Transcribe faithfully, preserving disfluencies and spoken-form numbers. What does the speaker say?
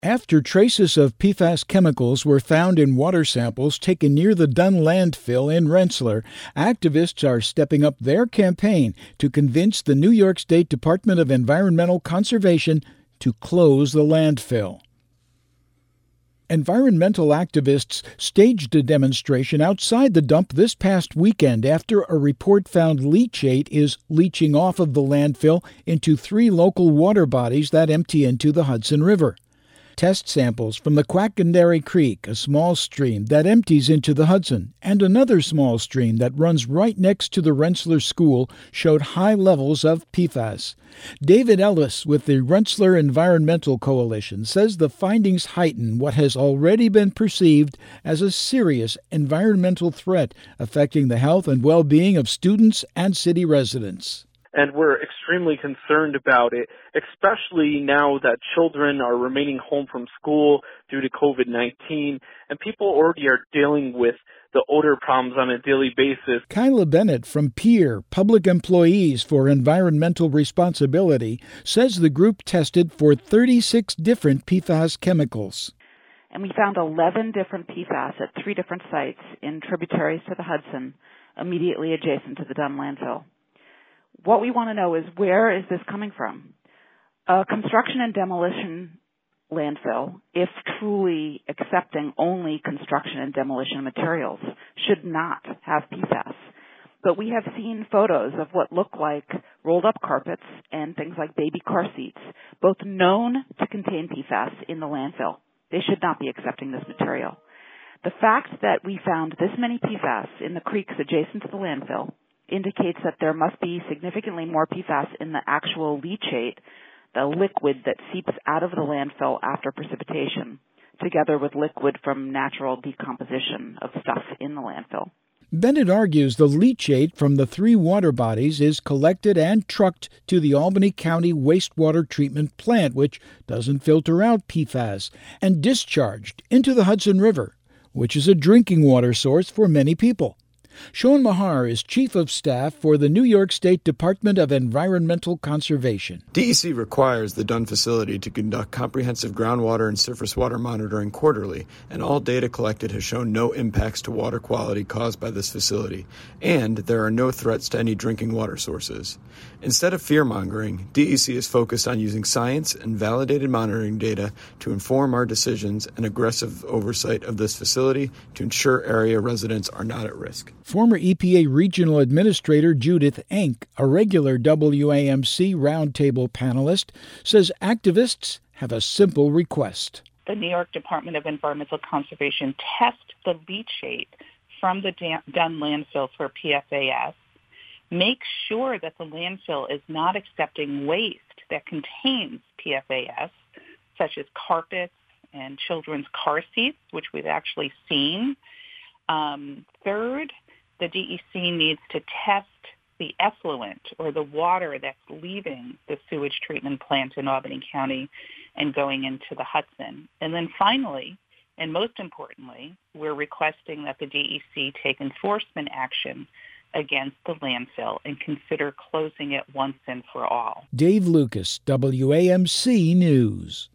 After traces of P FAS chemicals were found in water samples taken near the Dunn landfill in Rensselaer, activists are stepping up their campaign to convince the New York State Department of Environmental Conservation to close the landfill. Environmental activists staged a demonstration outside the dump this past weekend after a report found leachate is leaching off of the landfill into three local water bodies that empty into the Hudson River. Test samples from the Quackenderry Creek, a small stream that empties into the Hudson, and another small stream that runs right next to the Rensselaer School showed high levels of P FAS. David Ellis with the Rensselaer Environmental Coalition says the findings heighten what has already been perceived as a serious environmental threat affecting the health and well-being of students and city residents. And we're extremely concerned about it, especially now that children are remaining home from school due to covid nineteen, and people already are dealing with the odor problems on a daily basis. Kyla Bennett from PEER, Public Employees for Environmental Responsibility, says the group tested for thirty-six different P FAS chemicals. And we found eleven different P FAS at three different sites in tributaries to the Hudson, immediately adjacent to the Dunn landfill. What we want to know is, where is this coming from? A construction and demolition landfill, if truly accepting only construction and demolition materials, should not have P FAS. But we have seen photos of what look like rolled-up carpets and things like baby car seats, both known to contain P FAS in the landfill. They should not be accepting this material. The fact that we found this many P FAS in the creeks adjacent to the landfill indicates that there must be significantly more P FAS in the actual leachate, the liquid that seeps out of the landfill after precipitation, together with liquid from natural decomposition of stuff in the landfill. Bennett argues the leachate from the three water bodies is collected and trucked to the Albany County Wastewater Treatment Plant, which doesn't filter out P FAS, and discharged into the Hudson River, which is a drinking water source for many people. Sean Mahar is Chief of Staff for the New York State Department of Environmental Conservation. D E C requires the Dunn facility to conduct comprehensive groundwater and surface water monitoring quarterly, and all data collected has shown no impacts to water quality caused by this facility, and there are no threats to any drinking water sources. Instead of fear-mongering, D E C is focused on using science and validated monitoring data to inform our decisions and aggressive oversight of this facility to ensure area residents are not at risk. Former E P A Regional Administrator Judith Enck, a regular W A M C roundtable panelist, says activists have a simple request. The New York Department of Environmental Conservation test the leachate from the Dunn landfill for P F A S. Make sure that the landfill is not accepting waste that contains P F A S, such as carpets and children's car seats, which we've actually seen. Um, third, the D E C needs to test the effluent, or the water that's leaving the sewage treatment plant in Albany County and going into the Hudson. And then finally, and most importantly, we're requesting that the D E C take enforcement action against the landfill and consider closing it once and for all. Dave Lucas, W A M C News.